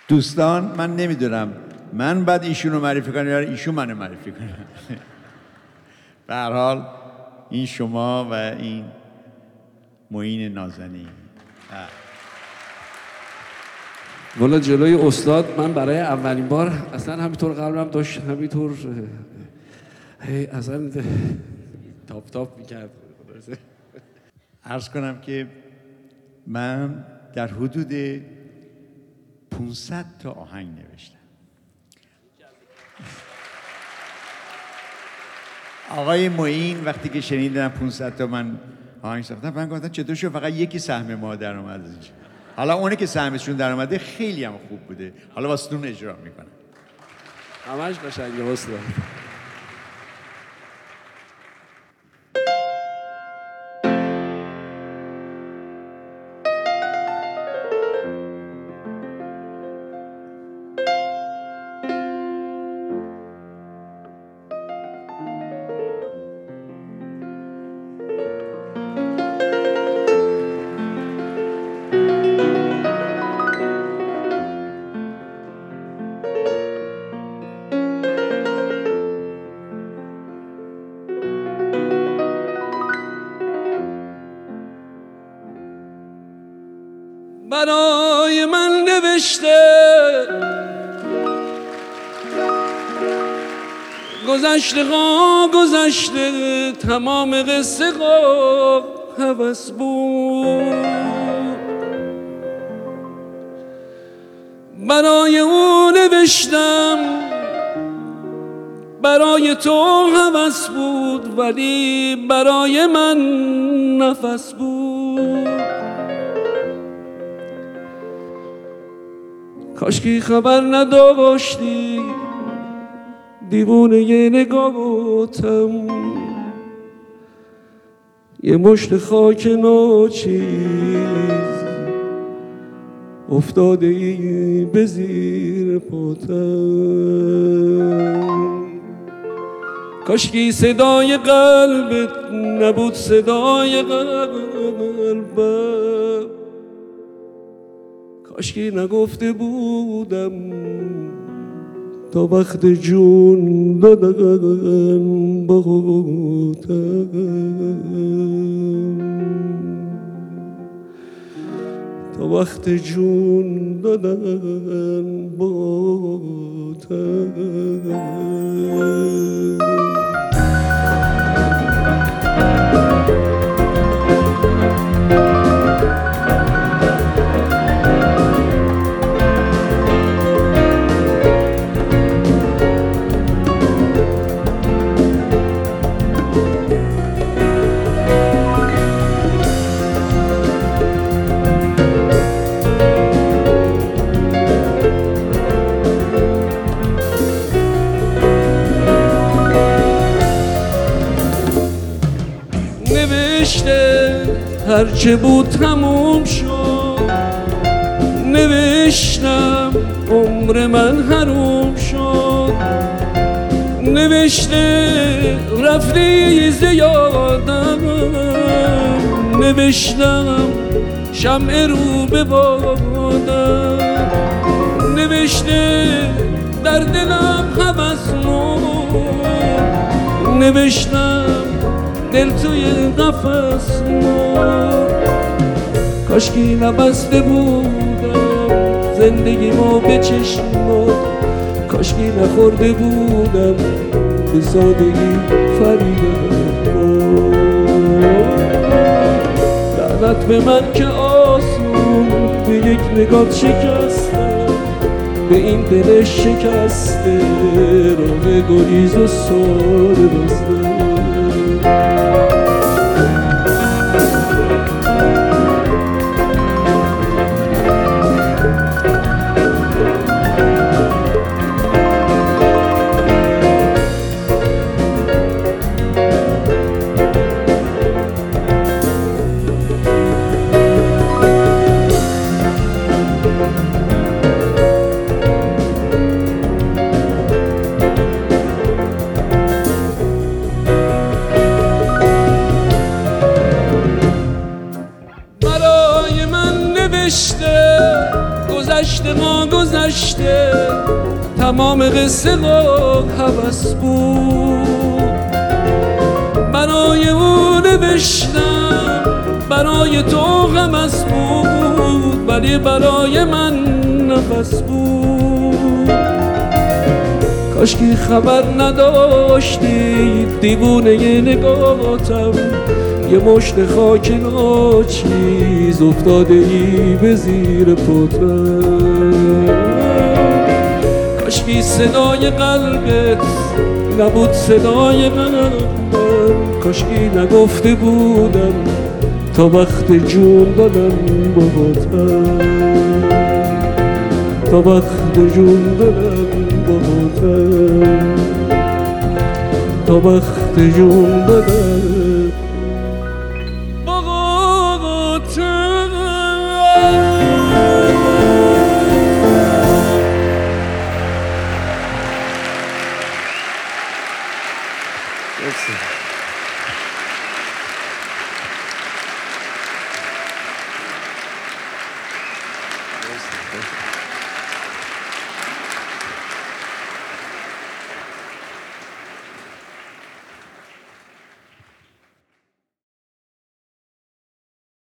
دوستان من نمیدونم من بعد ایشونو معرفی کنم یا ایشون منو معرفی کنه. به هر حال این شما و این معین نازنین. والا جلوی استاد من برای اولین بار اصلا همینطور قلبم داشت همینطور اصلا تاپ تاپ میکرد. عرض کنم که من در حدود 500 تا آهنگ نوشتم. آقای معین وقتی که شنیدن 500 تا من آهنگ ساختم من گفتم چطور شد فقط یکی سهم ما در اومد. حالا اونه که سهمشون در اومده خیلی هم خوب بوده، حالا واسهتون اجرا میکنم. همش قشنگه استاد. برای من نوشته گذشته ها گذشته تمام قصه ها هوس بود. برای او نوشتم برای تو هوس بود ولی برای من نفس بود. کاشکی خبر نداشتی دیوونه یه نگاهتم یه مشت خاک ناچیز افتاده ای به زیر پاتم. کاشکی صدای قلبت نبود صدای قلبم، کاشکی نگفته بودم تا وقت جون دادن باهاتم، تا وقت جون دادن باهاتم. هرچه بود تموم شد، نوشتم عمر من حروم شد، نوشته رفتی زیادم، نوشتم شمع رو به بادم، نوشته در دلم هوس مرد، نوشتم دل توی قفس مرد. کاشکی نبسته بودم زندگیمو به چشمات، کاشکی نخورده بودم به سادگی فریبم. لعنت به من که آسون به یک نگاه شکستم، به این دل شکسته راه گریز و ساره بستم. گذشته تمام قصه ها هوس بود، برای او نوشتم برای تو غمس بود، ولی برای من نفس بود. کاشکی خبر نداشتی دیوونه نگاتم، یه مشت خاک ناچیز افتاده ای به زیر پترم. کاشکی صدای قلبت نبود صدای من، کاشکی نگفته بودم تا وقت جون دادم باهاتم، تا وقت جون دادم باهاتم، تا وقت جون دادم باهاتم. Merci.